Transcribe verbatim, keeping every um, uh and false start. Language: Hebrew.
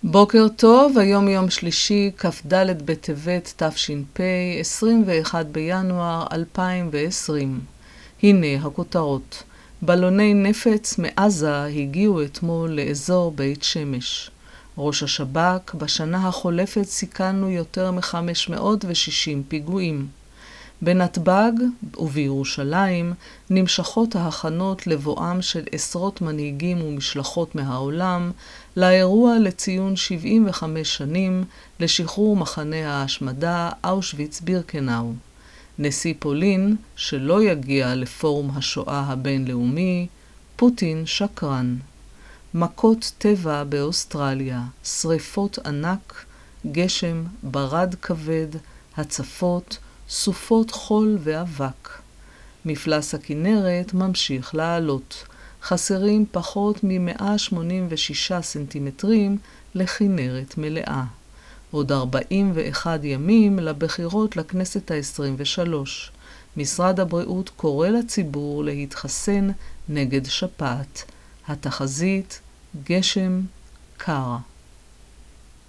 בוקר טוב, היום יום שלישי, כ"ד בטבת תש"פ, עשרים ואחד בינואר אלפיים ועשרים. הנה הכותרות. בלוני נפץ מעזה הגיעו אתמול לאזור בית שמש. ראש השב"כ, בשנה החולפת סיכלנו יותר מ-חמש מאות ושישים פיגועים. בנתב"ג ובירושלים נמשכות ההכנות לבואם של עשרות מנהיגים ומשלחות מהעולם לאירוע לציון שבעים וחמש שנים לשחרור מחנה ההשמדה אושוויץ-בירקנאו. נשיא פולין שלא יגיע לפורום השואה הבינלאומי, פוטין שקרן. מכות טבע באוסטרליה, שריפות ענק, גשם, ברד כבד, הצפות, סופות חול ואבק. מפלס הכנרת ממשיך לעלות. חסרים פחות מ-מאה שמונים ושישה סנטימטרים לכנרת מלאה. עוד ארבעים ואחד ימים לבחירות לכנסת ה-עשרים ושלוש. משרד הבריאות קורא לציבור להתחסן נגד שפעת. התחזית, גשם, קר.